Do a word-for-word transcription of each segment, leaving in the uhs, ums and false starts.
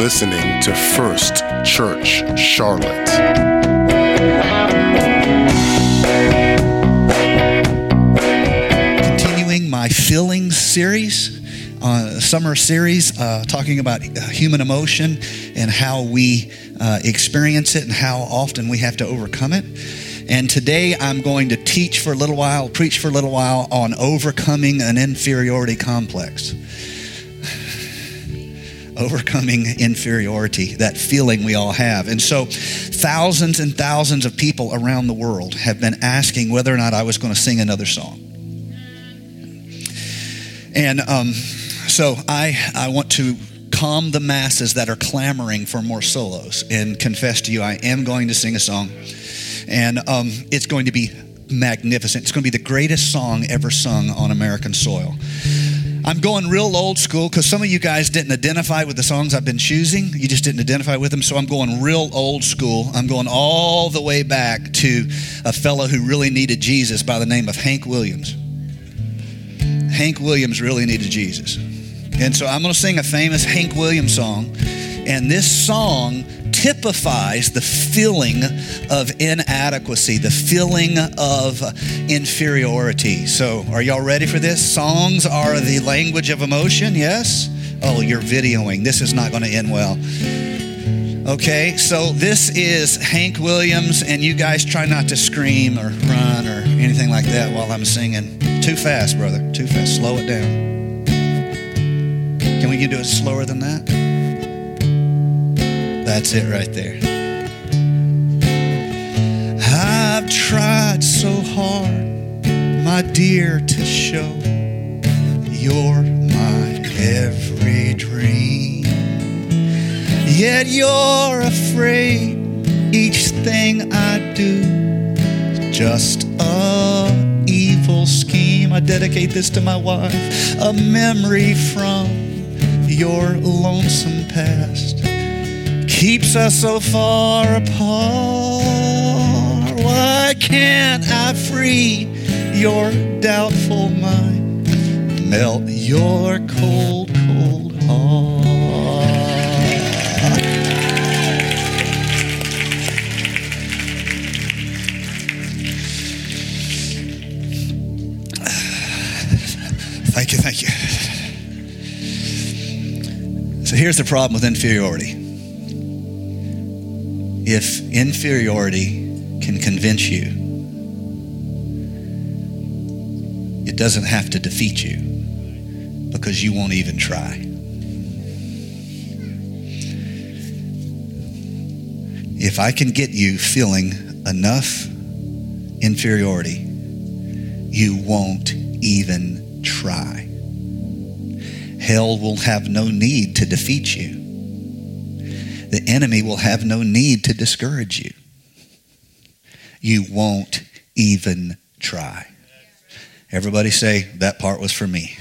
listening to First Church Charlotte. Continuing my Feelings series, uh, summer series, uh, talking about human emotion and how we uh, experience it and how often we have to overcome it. And today I'm going to teach for a little while, preach for a little while on overcoming an inferiority complex. Overcoming inferiority, that feeling we all have. And so thousands and thousands of people around the world have been asking whether or not I was going to sing another song. And um, so I, I want to calm the masses that are clamoring for more solos and confess to you I am going to sing a song. And um, it's going to be magnificent. It's going to be the greatest song ever sung on American soil. I'm going real old school because some of you guys didn't identify with the songs I've been choosing. You just didn't identify with them. So I'm going real old school. I'm going all the way back to a fellow who really needed Jesus by the name of Hank Williams. Hank Williams really needed Jesus. And so I'm going to sing a famous Hank Williams song. And this song typifies the feeling of inadequacy, the feeling of inferiority. So are y'all ready for this? Songs are the language of emotion, yes? Oh, you're videoing. This is not going to end well. Okay, so this is Hank Williams, and you guys try not to scream or run or anything like that while I'm singing. Too fast, brother, too fast. Slow it down. Can we do it slower than that? That's it right there. I've tried so hard, my dear, to show you're my every dream. Yet you're afraid each thing I do is just a evil scheme. I dedicate this to my wife, a memory from your lonesome past. Keeps us so far apart. Why can't I free your doubtful mind? Melt your cold, cold heart. Thank you, thank you. So here's the problem with inferiority. If inferiority can convince you, it doesn't have to defeat you because you won't even try. If I can get you feeling enough inferiority, you won't even try. Hell will have no need to defeat you. The enemy will have no need to discourage you. You won't even try. Everybody say, that part was for me.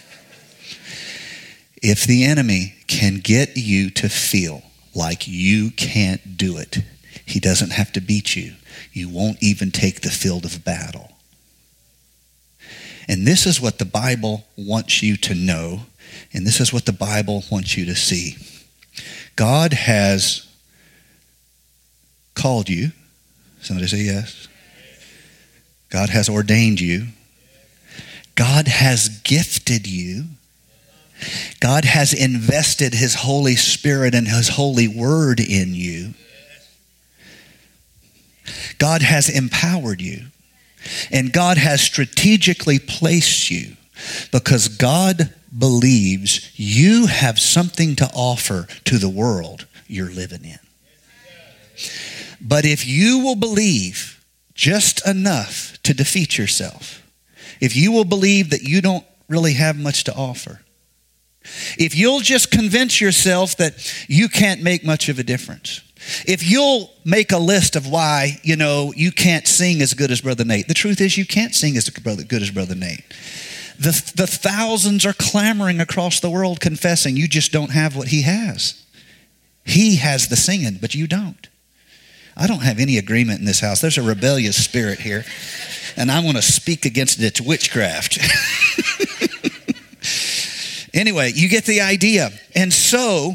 If the enemy can get you to feel like you can't do it, he doesn't have to beat you. You won't even take the field of battle. And this is what the Bible wants you to know, and this is what the Bible wants you to see. God has called you. Somebody say yes. God has ordained you. God has gifted you. God has invested his Holy Spirit and his holy word in you. God has empowered you. And God has strategically placed you because God believes you have something to offer to the world you're living in. But if you will believe just enough to defeat yourself, if you will believe that you don't really have much to offer, if you'll just convince yourself that you can't make much of a difference, if you'll make a list of why, you know, you can't sing as good as Brother Nate. The truth is you can't sing as good as Brother Nate. The, the thousands are clamoring across the world confessing you just don't have what he has. He has the singing, but you don't. I don't have any agreement in this house. There's a rebellious spirit here, and I want to speak against it. It's witchcraft. Anyway, you get the idea. And so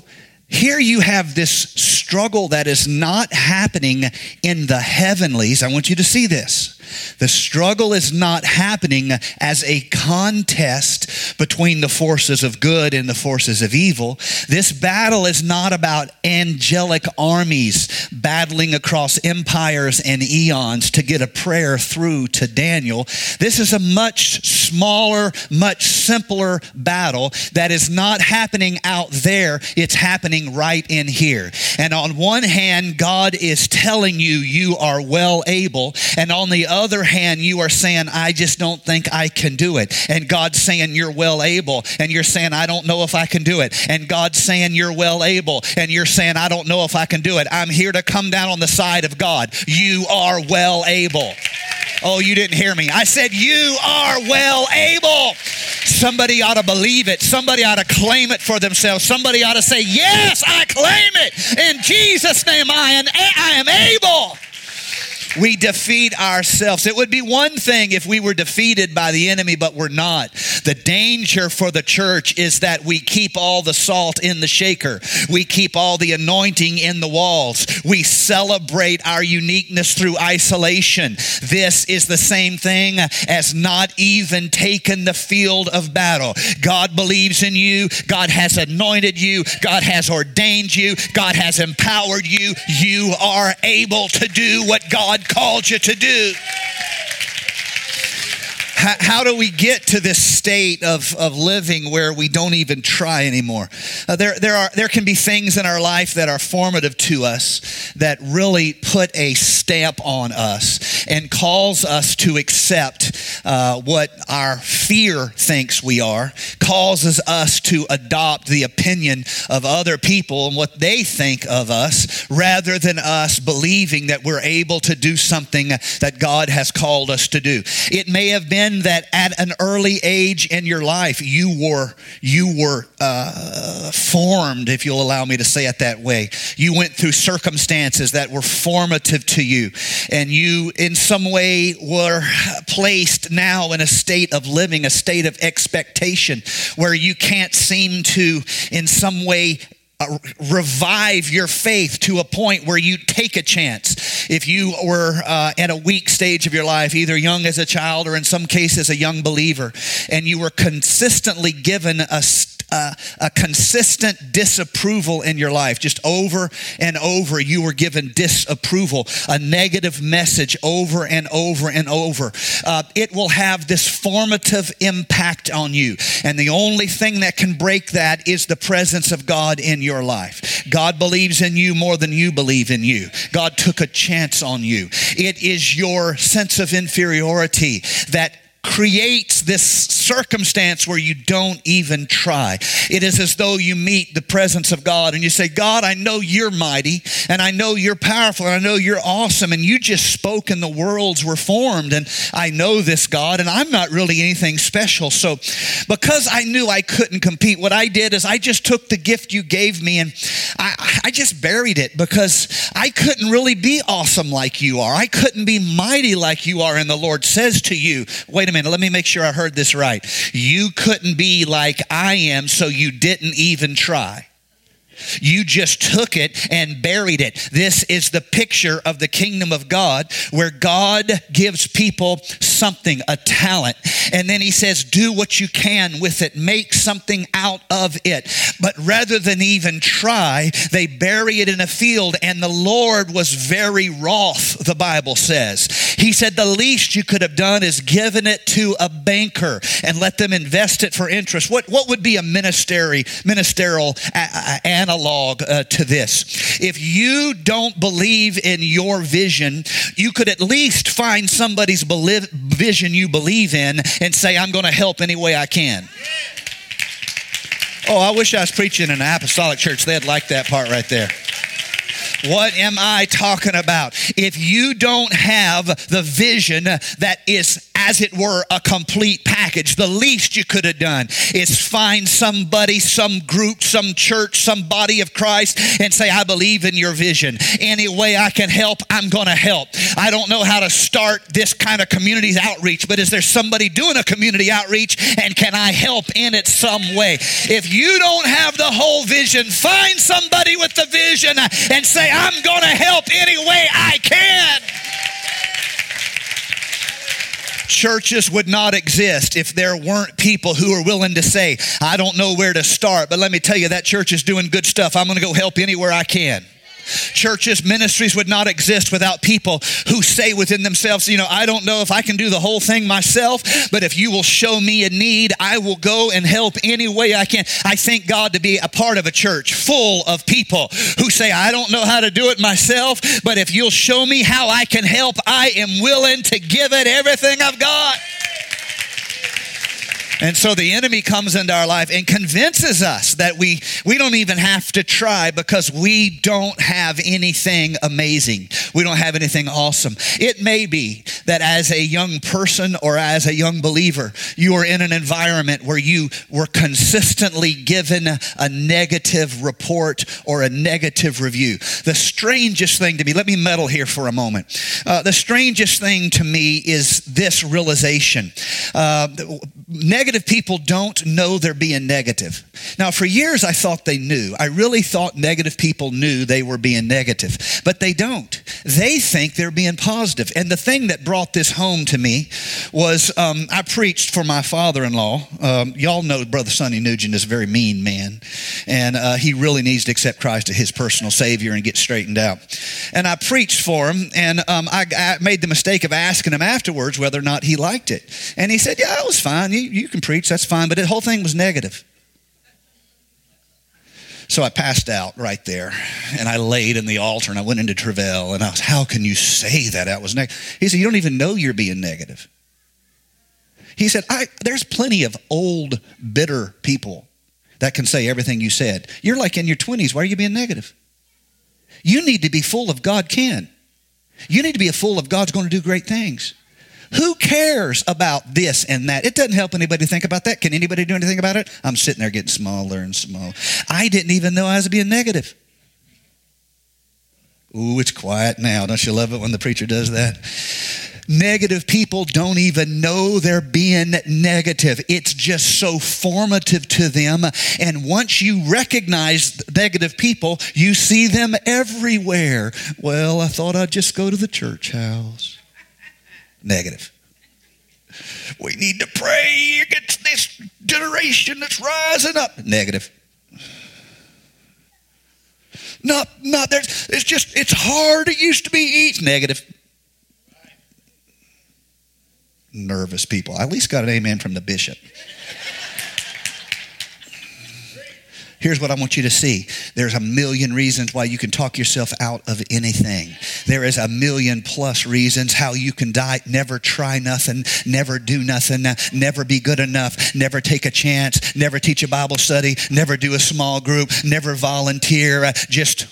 here you have this struggle that is not happening in the heavenlies. I want you to see this. The struggle is not happening as a contest between the forces of good and the forces of evil. This battle is not about angelic armies battling across empires and eons to get a prayer through to Daniel. This is a much smaller, much simpler battle that is not happening out there. It's happening right in here. And on one hand, God is telling you you are well able, and on the other other hand, you are saying, I just don't think I can do it. And God's saying, you're well able. And you're saying, I don't know if I can do it. And God's saying, you're well able. And you're saying, I don't know if I can do it. I'm here to come down on the side of God. You are well able. Oh, you didn't hear me. I said, you are well able. Somebody ought to believe it. Somebody ought to claim it for themselves. Somebody ought to say, yes, I claim it. In Jesus' name, I am, I am able. We defeat ourselves. It would be one thing if we were defeated by the enemy, but we're not. The danger for the church is that we keep all the salt in the shaker. We keep all the anointing in the walls. We celebrate our uniqueness through isolation. This is the same thing as not even taking the field of battle. God believes in you. God has anointed you. God has ordained you. God has empowered you. You are able to do what God called you to do. How, how do we get to this state of, of living where we don't even try anymore? Uh, there, there are there can be things in our life that are formative to us that really put a stamp on us and cause us to accept uh, what our fear thinks we are, causes us to adopt the opinion of other people and what they think of us, rather than us believing that we're able to do something that God has called us to do. It may have been that at an early age in your life, you were you were uh, formed, if you'll allow me to say it that way. You went through circumstances that were formative to you, and you in some way were placed now in a state of living, a state of expectation, where you can't seem to in some way Uh, revive your faith to a point where you take a chance. If you were uh, at a weak stage of your life, either young as a child or in some cases a young believer, and you were consistently given a Uh, a consistent disapproval in your life, just over and over, you were given disapproval, a negative message over and over and over. Uh, it will have this formative impact on you. And the only thing that can break that is the presence of God in your life. God believes in you more than you believe in you. God took a chance on you. It is your sense of inferiority that creates this circumstance where you don't even try. It is as though you meet the presence of God and you say, God, I know you're mighty, and I know you're powerful, and I know you're awesome, and you just spoke and the worlds were formed, and I know this, God, and I'm not really anything special. So because I knew I couldn't compete, what I did is I just took the gift you gave me and I, I just buried it, because I couldn't really be awesome like you are. I couldn't be mighty like you are. And the Lord says to you, wait a minute, let me make sure I heard this right. You couldn't be like I am, so you didn't even try. You just took it and buried it. This is the picture of the kingdom of God, where God gives people something, a talent, and then he says, do what you can with it. Make something out of it. But rather than even try, they bury it in a field, and the Lord was very wroth, the Bible says. He said, the least you could have done is given it to a banker and let them invest it for interest. What, what would be a ministry, ministerial a, a, analog uh, to this? If you don't believe in your vision, you could at least find somebody's believe, vision you believe in and say, I'm going to help any way I can. Oh, I wish I was preaching in an apostolic church. They'd like that part right there. What am I talking about? If you don't have the vision that is, as it were, a complete package, package. The least you could have done is find somebody, some group, some church, some body of Christ and say, I believe in your vision. Any way I can help, I'm going to help. I don't know how to start this kind of community outreach, but is there somebody doing a community outreach and can I help in it some way? If you don't have the whole vision, find somebody with the vision and say, I'm going to help any way I can. Churches would not exist if there weren't people who are willing to say, I don't know where to start, but let me tell you, that church is doing good stuff. I'm going to go help anywhere I can. Churches, ministries would not exist without people who say within themselves, you know, I don't know if I can do the whole thing myself, but if you will show me a need, I will go and help any way I can. I thank God to be a part of a church full of people who say, I don't know how to do it myself, but if you'll show me how I can help, I am willing to give it everything I've got. And so the enemy comes into our life and convinces us that we, we don't even have to try because we don't have anything amazing. We don't have anything awesome. It may be that as a young person or as a young believer, you are in an environment where you were consistently given a negative report or a negative review. The strangest thing to me, let me meddle here for a moment. Uh, the strangest thing to me is this realization. Uh, negative Negative people don't know they're being negative. Now, for years, I thought they knew. I really thought negative people knew they were being negative, but they don't. They think they're being positive. And the thing that brought this home to me was um, I preached for my father-in-law. Um, y'all know Brother Sonny Nugent is a very mean man, and uh, he really needs to accept Christ as his personal Savior and get straightened out. And I preached for him, and um, I, I made the mistake of asking him afterwards whether or not he liked it. And he said, yeah, it was fine. You, you can preach, that's fine, but the whole thing was negative. So I passed out right there, and I laid in the altar, and I went into travail, and I was, how can you say that that was negative? He said, you don't even know you're being negative. He said, I, there's plenty of old, bitter people that can say everything you said. You're like in your twenties, why are you being negative? You need to be full of God can. You need to be full of God's going to do great things. Who cares about this and that? It doesn't help anybody think about that. Can anybody do anything about it? I'm sitting there getting smaller and smaller. I didn't even know I was being negative. Ooh, it's quiet now. Don't you love it when the preacher does that? Negative people don't even know they're being negative. It's just so formative to them. And once you recognize negative people, you see them everywhere. Well, I thought I'd just go to the church house. Negative. We need to pray against this generation that's rising up. Negative. Not, not there's. It's just. It's hard. It used to be easy. Negative. Nervous people. I at least got an amen from the bishop. Here's what I want you to see. There's a million reasons why you can talk yourself out of anything. There is a million plus reasons how you can die, never try nothing, never do nothing, never be good enough, never take a chance, never teach a Bible study, never do a small group, never volunteer, just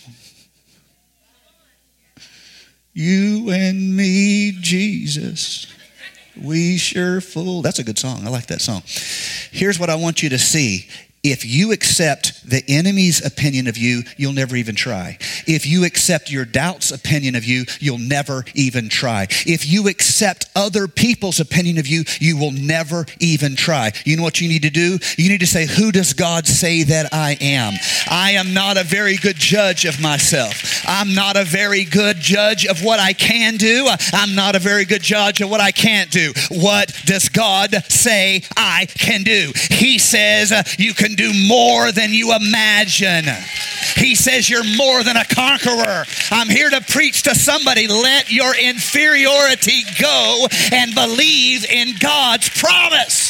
you and me, Jesus. We sure fool. That's a good song. I like that song. Here's what I want you to see. If you accept the enemy's opinion of you, you'll never even try. If you accept your doubt's opinion of you, you'll never even try. If you accept other people's opinion of you, you will never even try. You know what you need to do? You need to say, who does God say that I am? I am not a very good judge of myself. I'm not a very good judge of what I can do. I'm not a very good judge of what I can't do. What does God say I can do? He says uh, you can do more than you imagine. He says you're more than a conqueror. I'm here to preach to somebody. Let your inferiority go and believe in God's promise.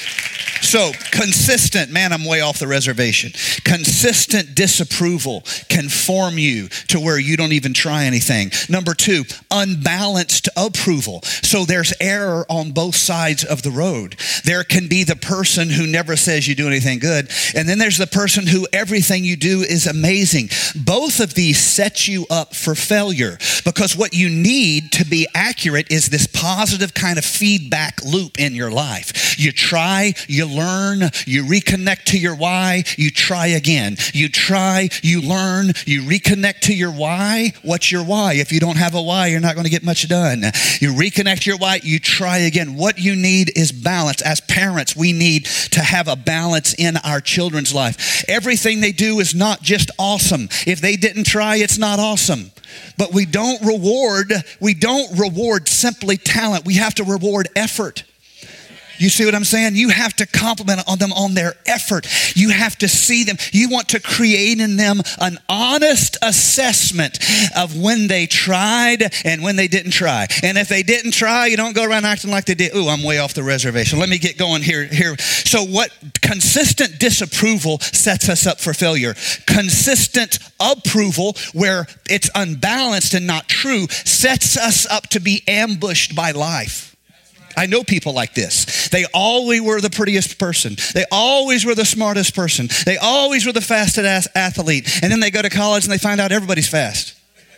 So, consistent, man, I'm way off the reservation. Consistent disapproval can can form you to where you don't even try anything. Number two, unbalanced approval. So there's error on both sides of the road. There can be the person who never says you do anything good, and then there's the person who everything you do is amazing. Both of these set you up for failure, because what you need to be accurate is this positive kind of feedback loop in your life. You try, you learn, you reconnect to your why, you try again. You try, you learn, you reconnect to your why. What's your why? If you don't have a why, you're not going to get much done. You reconnect to your why, you try again. What you need is balance. As parents, we need to have a balance in our children's life. Everything they do is not just awesome. If they didn't try, it's not awesome. But we don't reward, we don't reward simply talent. We have to reward effort. You see what I'm saying? You have to compliment on them on their effort. You have to see them. You want to create in them an honest assessment of when they tried and when they didn't try. And if they didn't try, you don't go around acting like they did. Ooh, I'm way off the reservation. Let me get going here. Here. So what consistent disapproval sets us up for failure. Consistent approval, where it's unbalanced and not true, sets us up to be ambushed by life. I know people like this. They always were the prettiest person. They always were the smartest person. They always were the fastest athlete. And then they go to college and they find out everybody's fast.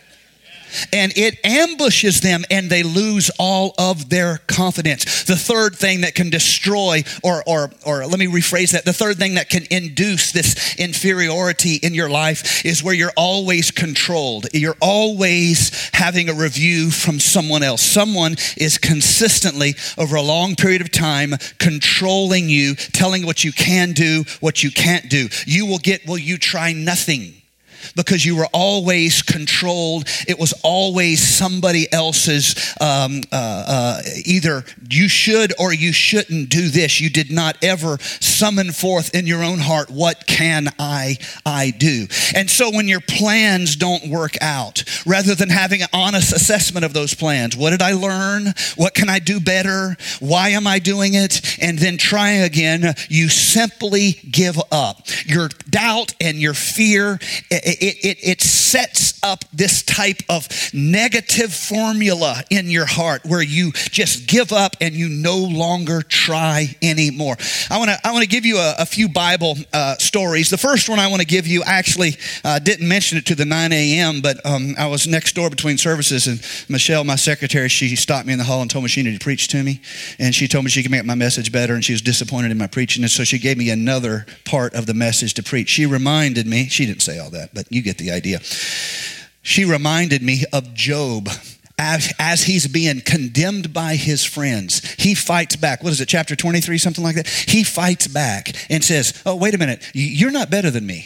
And it ambushes them and they lose all of their confidence. The third thing that can destroy, or, or, or let me rephrase that. The third thing that can induce this inferiority in your life is where you're always controlled. You're always having a review from someone else. Someone is consistently, over a long period of time, controlling you, telling what you can do, what you can't do. You will get, well, you try nothing. Because you were always controlled. It was always somebody else's, um, uh, uh, either you should or you shouldn't do this. You did not ever summon forth in your own heart, what can I, I do? And so when your plans don't work out, rather than having an honest assessment of those plans, what did I learn? What can I do better? Why am I doing it? And then try again, you simply give up. Your doubt and your fear, it, It, it, it sets up this type of negative formula in your heart where you just give up and you no longer try anymore. I want to I want to give you a, a few Bible uh, stories. The first one I want to give you, actually uh, didn't mention it to the nine a.m., but um, I was next door between services, and Michelle, my secretary, she stopped me in the hall and told me she needed to preach to me, and she told me she could make my message better, and she was disappointed in my preaching, and so she gave me another part of the message to preach. She reminded me, she didn't say all that, but you get the idea. She reminded me of Job. As, as he's being condemned by his friends, he fights back. What is it, chapter twenty-three, something like that? He fights back and says, oh, wait a minute, you're not better than me.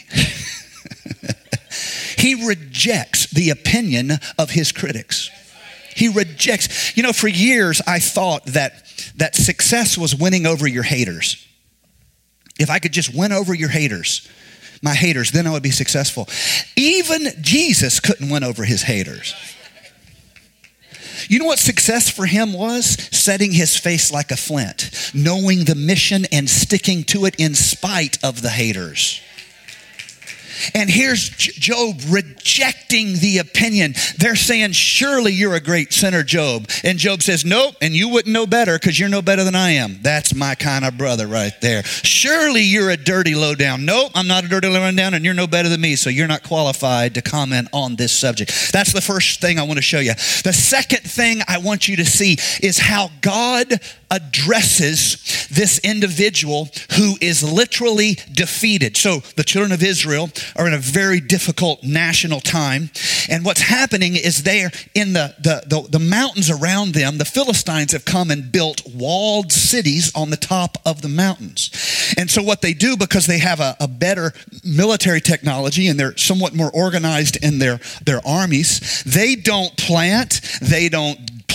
He rejects the opinion of his critics. He rejects. You know, for years I thought that, that success was winning over your haters. If I could just win over your haters, my haters, then I would be successful. Even Jesus couldn't win over his haters. You know what success for him was? Setting his face like a flint, knowing the mission and sticking to it in spite of the haters. And here's Job rejecting the opinion. They're saying, surely you're a great sinner, Job. And Job says, nope, and you wouldn't know better because you're no better than I am. That's my kind of brother right there. Surely you're a dirty lowdown. Nope, I'm not a dirty lowdown, and you're no better than me, so you're not qualified to comment on this subject. That's the first thing I want to show you. The second thing I want you to see is how God addresses this individual who is literally defeated. So the children of Israel are in a very difficult national time. And what's happening is they're in the, the, the, the mountains around them. The Philistines have come and built walled cities on the top of the mountains. And so what they do, because they have a, a better military technology and they're somewhat more organized in their, their armies, they don't plant, they don't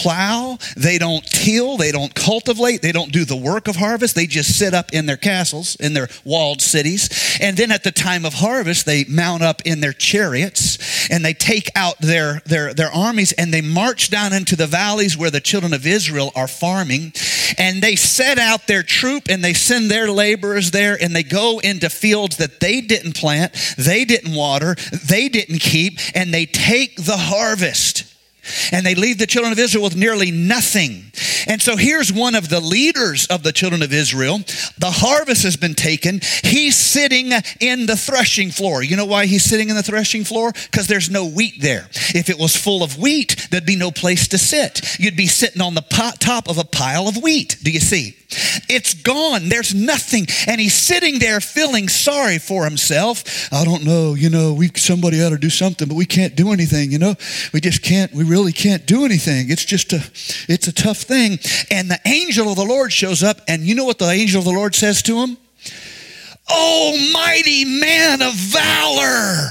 plow, they don't till, they don't cultivate, they don't do the work of harvest. They just sit up in their castles, in their walled cities. And then at the time of harvest, they mount up in their chariots and they take out their, their, their armies and they march down into the valleys where the children of Israel are farming. And they set out their troop and they send their laborers there and they go into fields that they didn't plant, they didn't water, they didn't keep, and they take the harvest. And they leave the children of Israel with nearly nothing. And so here's one of the leaders of the children of Israel. The harvest has been taken. He's sitting in the threshing floor. You know why he's sitting in the threshing floor? Because there's no wheat there. If it was full of wheat, there'd be no place to sit. You'd be sitting on the pot, top of a pile of wheat. Do you see? It's gone. There's nothing. And he's sitting there feeling sorry for himself. I don't know, you know, we somebody ought to do something, but we can't do anything, you know. We just can't, we really can't do anything. It's just a, it's a tough thing. And the angel of the Lord shows up, and you know what the angel of the Lord says to him? Oh, mighty man of valor.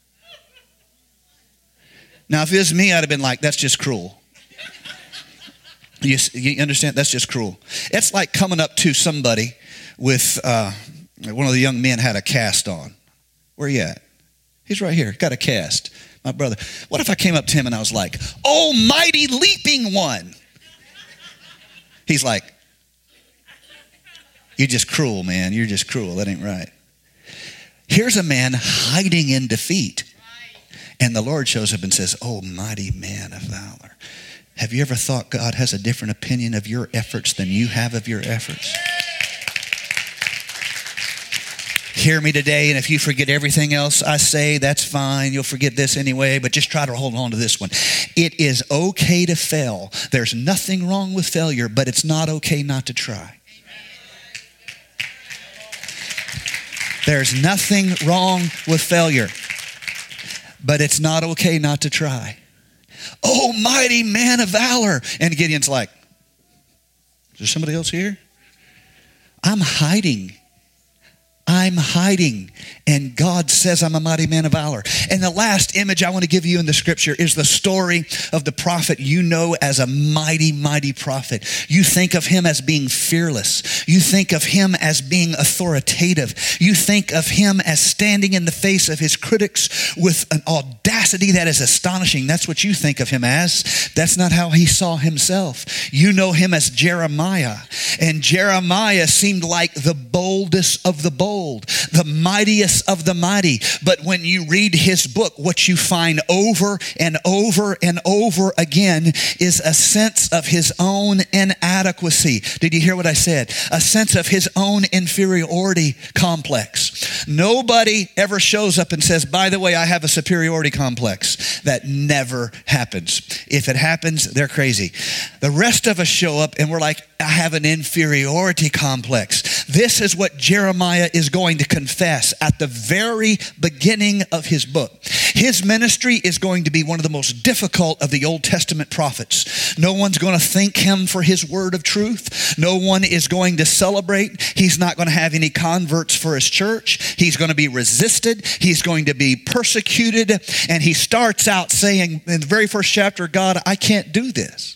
Now, if it was me, I'd have been like, that's just cruel. You, you understand? That's just cruel. It's like coming up to somebody with, uh, one of the young men had a cast on. Where you at? He's right here. Got a cast. My brother. What if I came up to him and I was like, oh, mighty leaping one. He's like, you're just cruel, man. You're just cruel. That ain't right. Here's a man hiding in defeat. And the Lord shows up and says, oh, mighty man of valor. Have you ever thought God has a different opinion of your efforts than you have of your efforts? Hear me today, and if you forget everything else I say, that's fine. You'll forget this anyway, but just try to hold on to this one. It is okay to fail. There's nothing wrong with failure, but it's not okay not to try. There's nothing wrong with failure, but it's not okay not to try. Oh, mighty man of valor. And Gideon's like, is there somebody else here? I'm hiding. I'm hiding. And God says I'm a mighty man of valor. And the last image I want to give you in the scripture is the story of the prophet you know as a mighty, mighty prophet. You think of him as being fearless. You think of him as being authoritative. You think of him as standing in the face of his critics with an audacity that is astonishing. That's what you think of him as. That's not how he saw himself. You know him as Jeremiah. And Jeremiah seemed like the boldest of the bold. The mightiest of the mighty. But when you read his book, what you find over and over and over again is a sense of his own inadequacy. Did you hear what I said? A sense of his own inferiority complex. Nobody ever shows up and says, by the way, I have a superiority complex. That never happens. If it happens, they're crazy. The rest of us show up and we're like, I have an inferiority complex. This is what Jeremiah is going to confess at the very beginning of his book. His ministry is going to be one of the most difficult of the Old Testament prophets. No one's going to thank him for his word of truth. No one is going to celebrate. He's not going to have any converts for his church. He's going to be resisted. He's going to be persecuted. And he starts out saying in the very first chapter, God, I can't do this.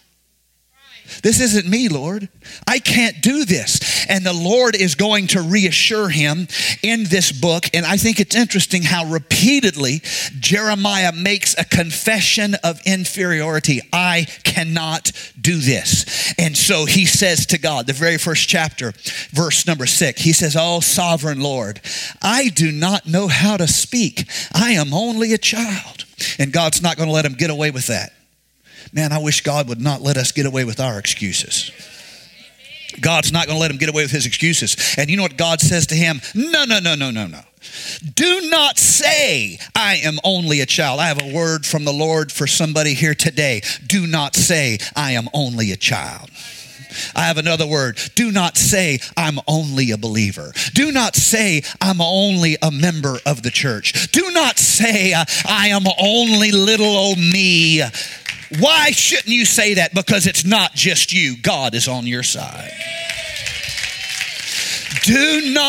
This isn't me, Lord. I can't do this. And the Lord is going to reassure him in this book. And I think it's interesting how repeatedly Jeremiah makes a confession of inferiority. I cannot do this. And so he says to God, the very first chapter, verse number six, he says, oh, sovereign Lord, I do not know how to speak. I am only a child. And God's not going to let him get away with that. Man, I wish God would not let us get away with our excuses. God's not going to let him get away with his excuses. And you know what God says to him? No, no, no, no, no, no. Do not say, I am only a child. I have a word from the Lord for somebody here today. Do not say, I am only a child. I have another word. Do not say, I'm only a believer. Do not say, I'm only a member of the church. Do not say, I am only little old me. Why shouldn't you say that? Because it's not just you. God is on your side. Do not say,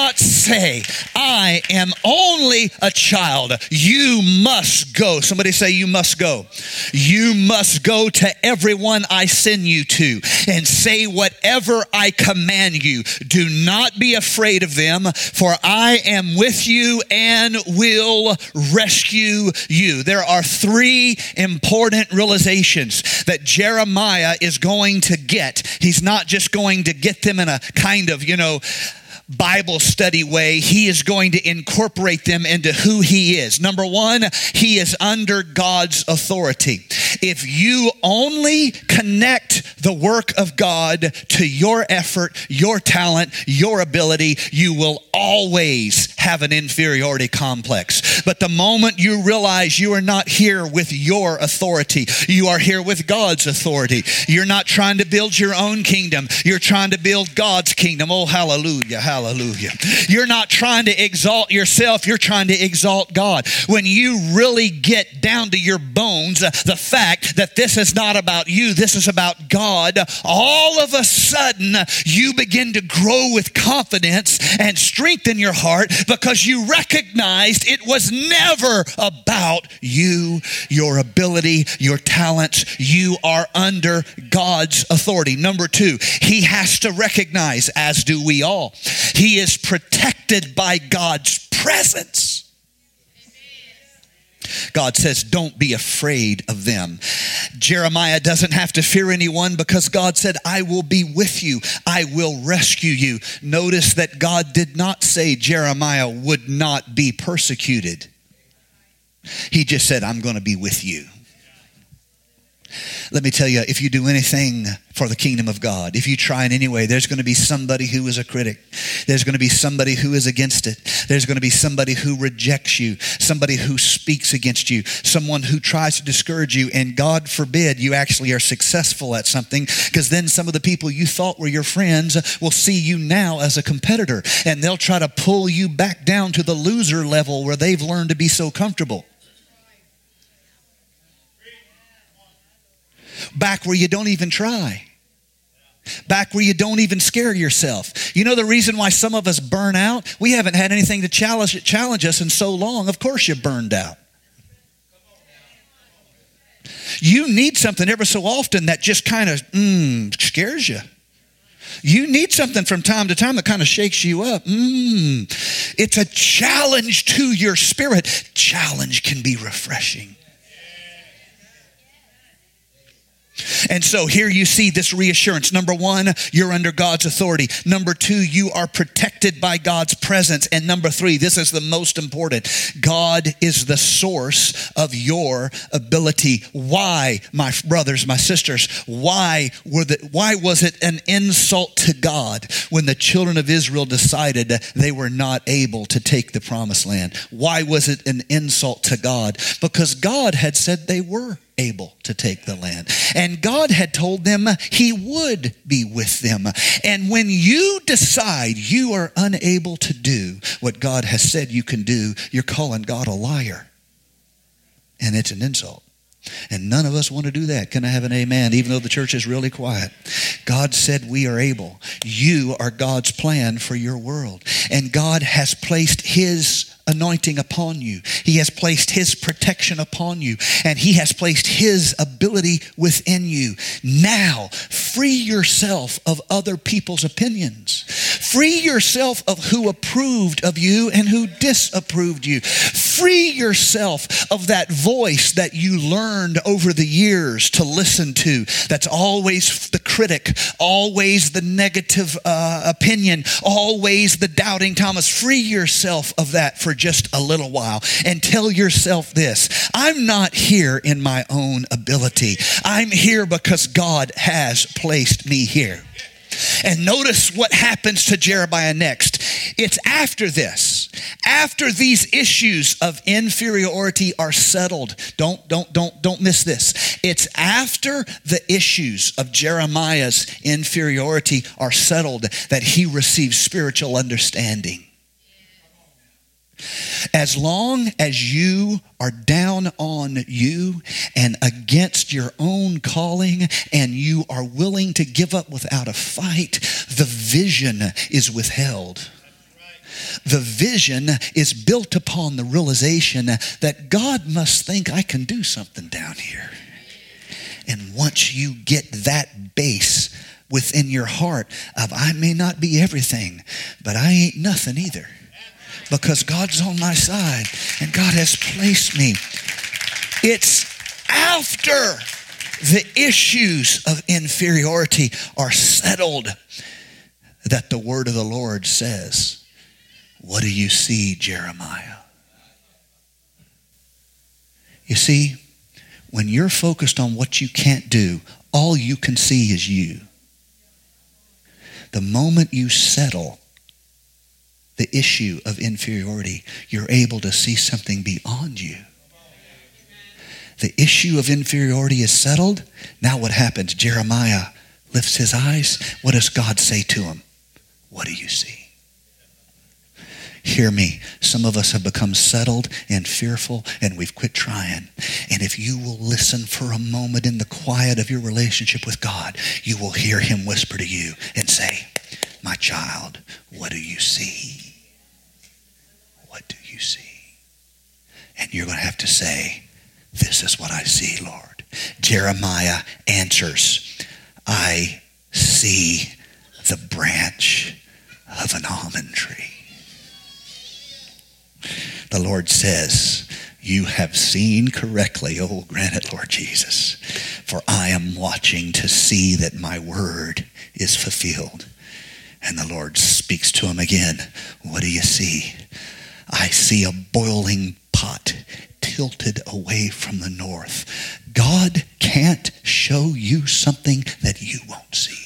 say, I am only a child. You must go. Somebody say, you must go. You must go to everyone I send you to and say whatever I command you. Do not be afraid of them, for I am with you and will rescue you. There are three important realizations that Jeremiah is going to get. He's not just going to get them in a kind of, you know, Bible study way. He is going to incorporate them into who he is. Number one, he is under God's authority. If you only connect the work of God to your effort, your talent, your ability, you will always have an inferiority complex. But the moment you realize you are not here with your authority, you are here with God's authority. You're not trying to build your own kingdom. You're trying to build God's kingdom. Oh, hallelujah, hallelujah. You're not trying to exalt yourself. You're trying to exalt God. When you really get down to your bones, uh, the fact that this is not about you, this is about God, all of a sudden you begin to grow with confidence and strengthen your heart because you recognized it was never about you, your ability, your talents. You are under God's authority. Number two, he has to recognize, as do we all, he is protected by God's presence. God says, don't be afraid of them. Jeremiah doesn't have to fear anyone because God said, I will be with you. I will rescue you. Notice that God did not say Jeremiah would not be persecuted. He just said, I'm going to be with you. Let me tell you, if you do anything for the kingdom of God, if you try in any way, there's going to be somebody who is a critic. There's going to be somebody who is against it. There's going to be somebody who rejects you, somebody who speaks against you, someone who tries to discourage you. And God forbid you actually are successful at something, because then some of the people you thought were your friends will see you now as a competitor, and they'll try to pull you back down to the loser level where they've learned to be so comfortable. Back where you don't even try. Back where you don't even scare yourself. You know the reason why some of us burn out? We haven't had anything to challenge, challenge us in so long. Of course you're burned out. You need something ever so often that just kind of mm, scares you. You need something from time to time that kind of shakes you up. Mm, it's a challenge to your spirit. Challenge can be refreshing. And so here you see this reassurance. Number one, you're under God's authority. Number two, you are protected by God's presence. And number three, this is the most important. God is the source of your ability. Why, my brothers, my sisters, why were the, why was it an insult to God when the children of Israel decided they were not able to take the promised land? Why was it an insult to God? Because God had said they were able to take the land. And God had told them he would be with them. And when you decide you are unable to do what God has said you can do, you're calling God a liar. And it's an insult. And none of us want to do that. Can I have an amen? Even though the church is really quiet. God said we are able. You are God's plan for your world. And God has placed his anointing upon you. He has placed his protection upon you, and he has placed his ability within you. Now, free yourself of other people's opinions. Free yourself of who approved of you and who disapproved you. Free yourself of that voice that you learned over the years to listen to. That's always the critic, always the negative uh, opinion, always the doubting Thomas. Free yourself of that for just a little while and tell yourself this: I'm not here in my own ability. I'm here because God has placed me here. And notice what happens to Jeremiah next. It's after this, after these issues of inferiority are settled. Don't, don't, don't, don't miss this. It's after the issues of Jeremiah's inferiority are settled that he receives spiritual understanding. As long as you are down on you and against your own calling and you are willing to give up without a fight, the vision is withheld. The vision is built upon the realization that God must think I can do something down here. And once you get that base within your heart of, I may not be everything, but I ain't nothing either, because God's on my side and God has placed me. It's after the issues of inferiority are settled that the word of the Lord says, what do you see, Jeremiah? You see, when you're focused on what you can't do, all you can see is you. The moment you settle the issue of inferiority, you're able to see something beyond you. The issue of inferiority is settled. Now what happens? Jeremiah lifts his eyes. What does God say to him? What do you see? Hear me. Some of us have become settled and fearful, and we've quit trying. And if you will listen for a moment in the quiet of your relationship with God, you will hear him whisper to you and say, my child, what do you see? What do you see? And you're going to have to say, this is what I see, Lord. Jeremiah answers, I see the branch of an almond tree. The Lord says, you have seen correctly. Oh, grant it, Lord Jesus. For I am watching to see that my word is fulfilled. And the Lord speaks to him again. What do you see? I see a boiling pot tilted away from the north. God can't show you something that you won't see.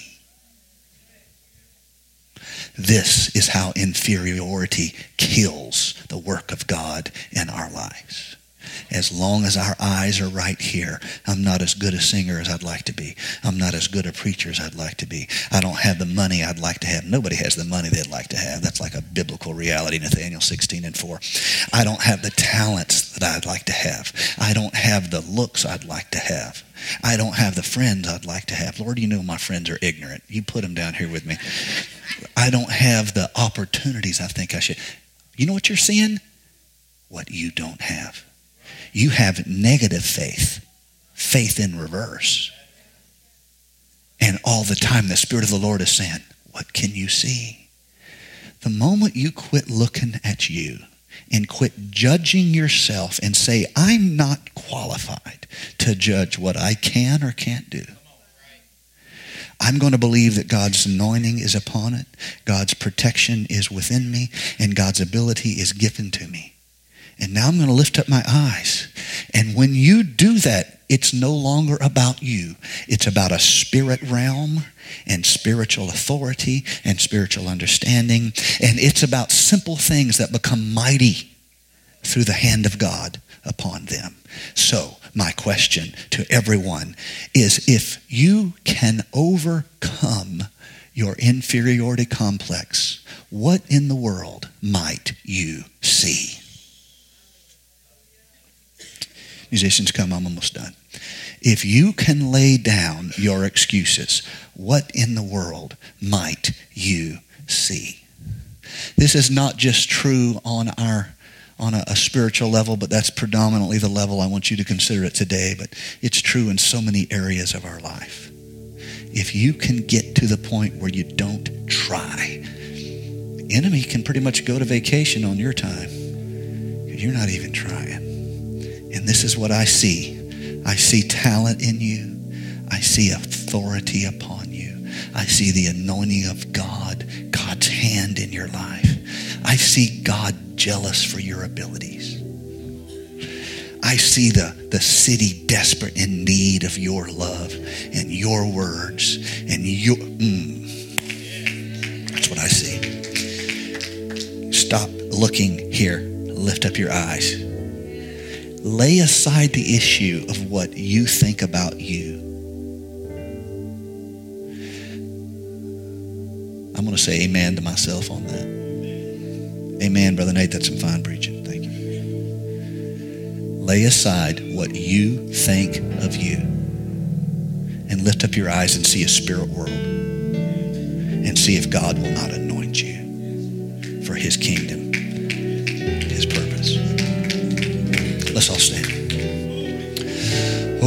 This is how inferiority kills the work of God in our lives. As long as our eyes are right here, I'm not as good a singer as I'd like to be. I'm not as good a preacher as I'd like to be. I don't have the money I'd like to have. Nobody has the money they'd like to have. That's like a biblical reality, Nathaniel sixteen and four. I don't have the talents that I'd like to have. I don't have the looks I'd like to have. I don't have the friends I'd like to have. Lord, you know my friends are ignorant. You put them down here with me. I don't have the opportunities I think I should. You know what you're seeing? What you don't have. You have negative faith, faith in reverse. And all the time the Spirit of the Lord is saying, what can you see? The moment you quit looking at you and quit judging yourself and say, I'm not qualified to judge what I can or can't do. I'm going to believe that God's anointing is upon it, God's protection is within me, and God's ability is given to me. And now I'm going to lift up my eyes. And when you do that, it's no longer about you. It's about a spirit realm and spiritual authority and spiritual understanding. And it's about simple things that become mighty through the hand of God upon them. So my question to everyone is, if you can overcome your inferiority complex, what in the world might you see? Musicians, come, I'm almost done. If you can lay down your excuses, what in the world might you see? This is not just true on our on a, a spiritual level, but that's predominantly the level I want you to consider it today. But it's true in so many areas of our life. If you can get to the point where you don't try, the enemy can pretty much go to vacation on your time because you're not even trying. And this is what I see. I see talent in you. I see authority upon you. I see the anointing of God, God's hand in your life. I see God jealous for your abilities. I see the, the city desperate in need of your love and your words and your, mm, that's what I see. Stop looking here. Lift up your eyes. Lay aside the issue of what you think about you. I'm going to say amen to myself on that. Amen, Brother Nate. That's some fine preaching. Thank you. Lay aside what you think of you and lift up your eyes and see a spirit world and see if God will not anoint you for his kingdom.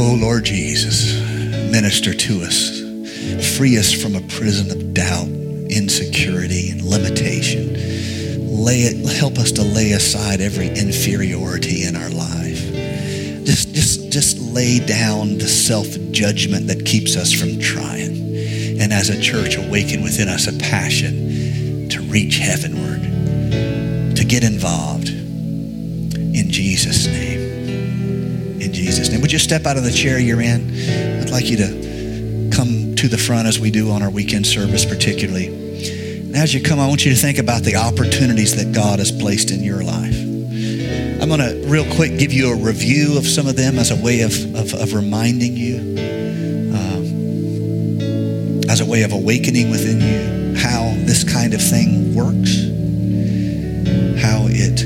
Oh, Lord Jesus, minister to us. Free us from a prison of doubt, insecurity, and limitation. Lay it, help us to lay aside every inferiority in our life. Just, just, just lay down the self-judgment that keeps us from trying. And as a church, awaken within us a passion to reach heavenward, to get involved. In Jesus' name. In Jesus' name. Would you step out of the chair you're in? I'd like you to come to the front as we do on our weekend service particularly. And as you come, I want you to think about the opportunities that God has placed in your life. I'm going to real quick give you a review of some of them as a way of, of, of reminding you, uh, as a way of awakening within you how this kind of thing works, how it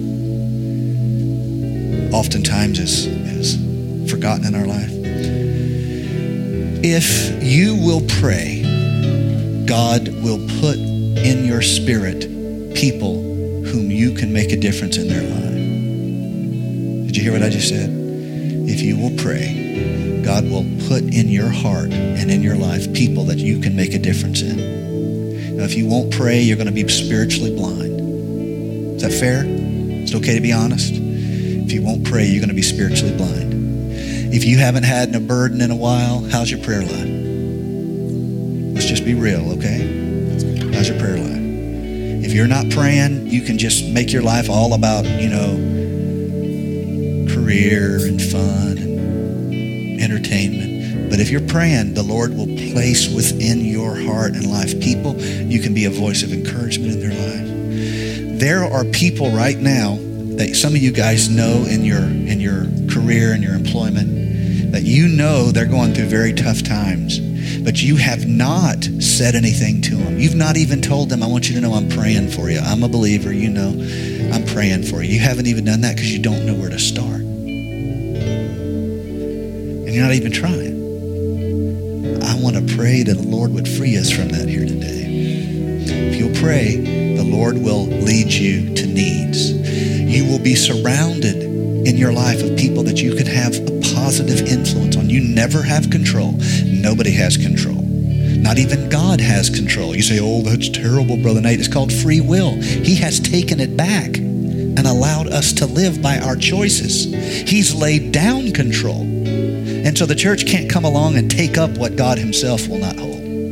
oftentimes is, is forgotten in our life. If you will pray, God will put in your spirit people whom you can make a difference in their life. Did you hear what I just said? If you will pray, God will put in your heart and in your life people that you can make a difference in. Now, if you won't pray, you're going to be spiritually blind. Is that fair? Is it okay to be honest? If you won't pray, you're going to be spiritually blind. If you haven't had a burden in a while, how's your prayer life? Let's just be real, okay? How's your prayer life? If you're not praying, you can just make your life all about, you know, career and fun and entertainment. But if you're praying, the Lord will place within your heart and life people you can be a voice of encouragement in their life. There are people right now that some of you guys know in your in your career and your employment that you know they're going through very tough times, but you have not said anything to them. You've not even told them, I want you to know I'm praying for you. I'm a believer, you know, I'm praying for you. You haven't even done that because you don't know where to start. And you're not even trying. I want to pray that the Lord would free us from that here today. If you'll pray, the Lord will lead you to needs. You will be surrounded in your life of people that you could have a positive influence on. You never have control. Nobody has control. Not even God has control. You say, oh, that's terrible, Brother Nate. It's called free will. He has taken it back and allowed us to live by our choices. He's laid down control. And so the church can't come along and take up what God himself will not hold.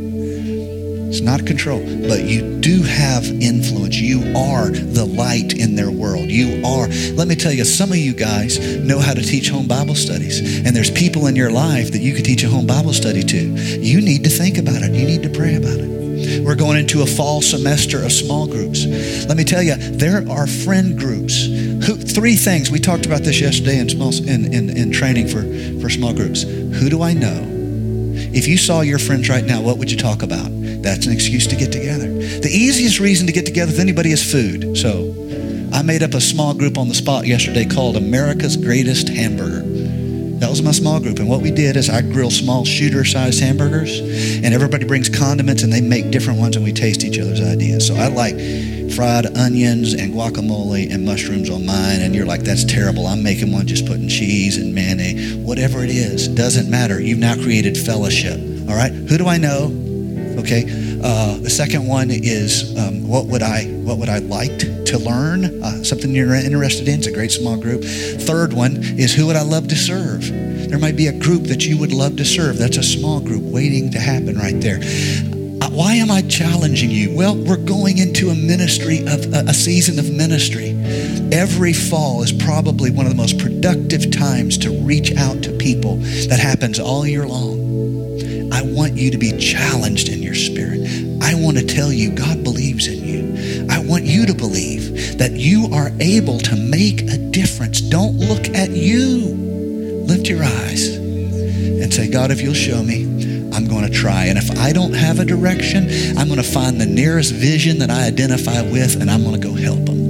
It's not control, but you do have influence. You are the light in their world. You are. Let me tell you, some of you guys know how to teach home Bible studies, and there's people in your life that you could teach a home Bible study to. You need to think about it. You need to pray about it. We're going into a fall semester of small groups. Let me tell you, there are friend groups. Who, three things. We talked about this yesterday in, small, in, in, in training for, for small groups. Who do I know? If you saw your friends right now, what would you talk about? That's an excuse to get together. The easiest reason to get together with anybody is food. So I made up a small group on the spot yesterday called America's Greatest Hamburger. That was my small group. And what we did is I grill small shooter-sized hamburgers, and everybody brings condiments, and they make different ones, and we taste each other's ideas. So I like fried onions and guacamole and mushrooms on mine, and you're like, that's terrible. I'm making one just putting cheese and mayonnaise. Whatever it is, doesn't matter. You've now created fellowship. All right? Who do I know? Okay. Uh, the second one is um, what would I what would I like to learn? Uh, something you're interested in. It's a great small group. Third one is who would I love to serve? There might be a group that you would love to serve. That's a small group waiting to happen right there. Uh, why am I challenging you? Well, we're going into a ministry of a, a season of ministry. Every fall is probably one of the most productive times to reach out to people. That happens all year long. I want you to be challenged in your spirit. I want to tell you God believes in you. I want you to believe that you are able to make a difference. Don't look at you. Lift your eyes and say, God, if you'll show me, I'm going to try. And if I don't have a direction, I'm going to find the nearest vision that I identify with, and I'm going to go help them.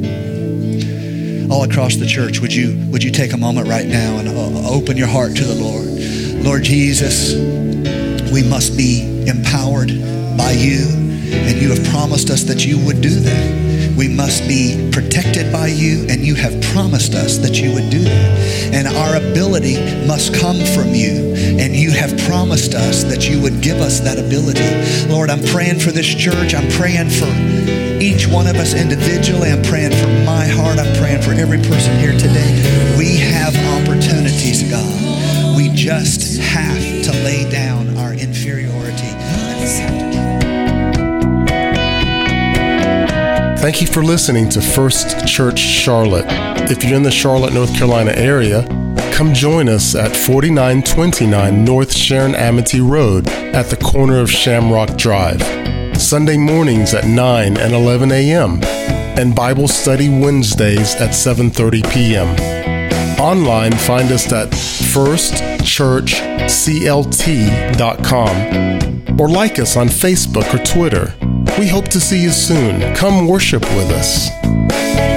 All across the church, would you, would you take a moment right now and open your heart to the Lord? Lord Jesus, we must be empowered by you, and you have promised us that you would do that. We must be protected by you, and you have promised us that you would do that. And our ability must come from you, and you have promised us that you would give us that ability. Lord, I'm praying for this church. I'm praying for each one of us individually. I'm praying for my heart. I'm praying for every person here today. We have opportunities, God. We just have to lay down our inferiority. And we have to Thank you for listening to First Church Charlotte. If you're in the Charlotte, North Carolina area, come join us at forty-nine twenty-nine North Sharon Amity Road at the corner of Shamrock Drive. Sunday mornings at nine and eleven a.m. and Bible study Wednesdays at seven thirty p.m. Online, find us at first church c l t dot com or like us on Facebook or Twitter. We hope to see you soon. Come worship with us.